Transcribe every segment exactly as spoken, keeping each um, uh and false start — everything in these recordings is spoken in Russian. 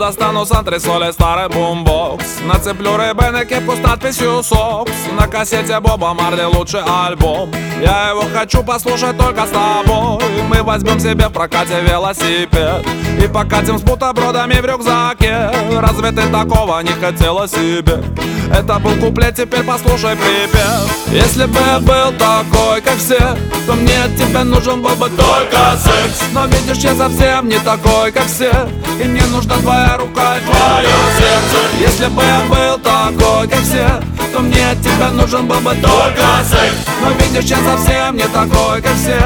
достану с антресоли старый бумбокс. Нацеплю рыбы кепку с надписью «Сокс». На кассете Боба Марли лучший альбом. Я его хочу послушать только с тобой. Мы возьмем себе в прокате велосипед и покатим с бутербродами в рюкзаке. Разве ты такого не хотела себе? Это был куплет, теперь послушай припев. Если бы я был такой, как все, то мне от тебя нужен был бы только секс. Но видишь, я совсем не такой, как все, и мне нужна твоя рука и твое сердце. Если бы я был такой, как все, то мне от тебя нужен был бы только секс. Но видишь, я совсем не такой, как все.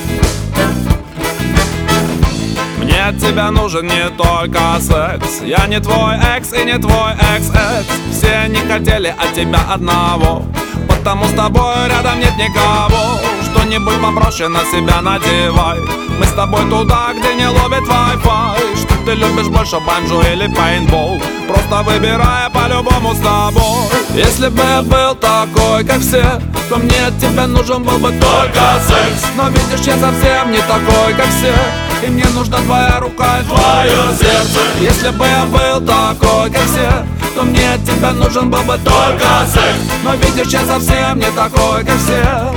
Мне от тебя нужен не только секс. Я не твой экс и не твой экс-экс. Все не хотели от тебя одного, потому с тобой рядом нет никого. Что-нибудь попроще на себя надевай. Мы с тобой туда, где не ловит Wi-Fi. Что ты любишь больше, банджо или пейнтбол? Просто выбирай, по-любому с тобой. Если бы я был такой, как все, то мне от тебя нужен был бы только секс. Но видишь, я совсем не такой, как все, и мне нужна твоя рука и твое сердце. Если бы я был такой, как все, то мне от тебя нужен был бы только секс. Но видишь, я совсем не такой, как все.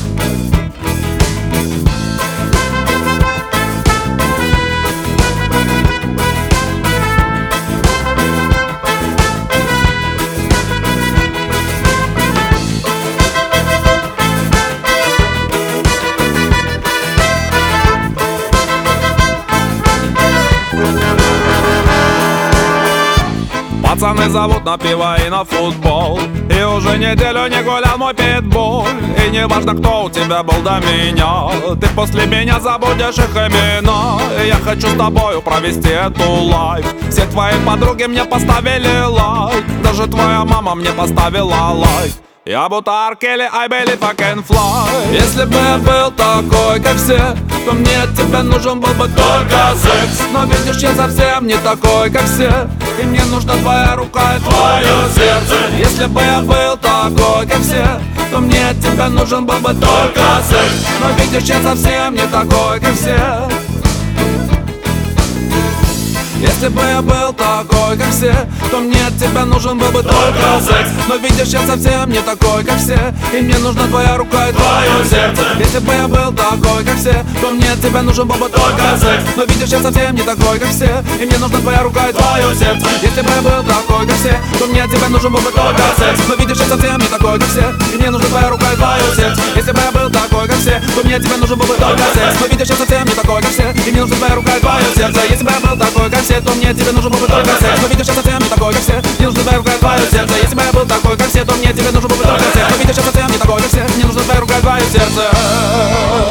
Пацаны зовут на пиво и на футбол, и уже неделю не гулял мой питбуль. И не важно, кто у тебя был до меня, ты после меня забудешь их имена. И я хочу с тобою провести эту лайф. Все твои подруги мне поставили лайк, даже твоя мама мне поставила лайк. Я будто R. Kelly, I believe I can fly. Если бы я был такой, как все, то мне от тебя нужен был бы только секс. Но видишь, я совсем не такой, как все, и мне нужна твоя рука и твое сердце. Если бы я был такой, как все, то мне от тебя нужен был бы только секс. Но видишь, я совсем не такой, как все. Если бы я был такой, как все, то мне от тебя нужен был бы только секс. Но видишь, я совсем не такой, как все, и мне нужна твоя рука и твое сердце. Если бы я был такой, как все, то мне от тебя нужен был бы только секс. Но видишь, я совсем не такой, как все, и мне нужна твоя рука и твое сердце. Если бы я был такой, как все, то мне от тебя нужен был бы только секс. Но видишь, я совсем не такой, как все, и мне нужна твоя рука и твое сердце. Если бы я был такой, как все, то мне от тебя нужен был бы только секс. Но видишь, я совсем не такой, как все, и мне нужна твоя рука и твое сердце. Если бы я был такой, как все, то мне тебе нужен был бы только секс. Но видишь, я совсем не такой, как все, мне нужна твоя рука и твое сердце. Если бы я был такой, как все, то мне тебе нужен был бы только секс. Но видишь, я совсем не такой, как все, мне нужна твоя рука и твое сердце.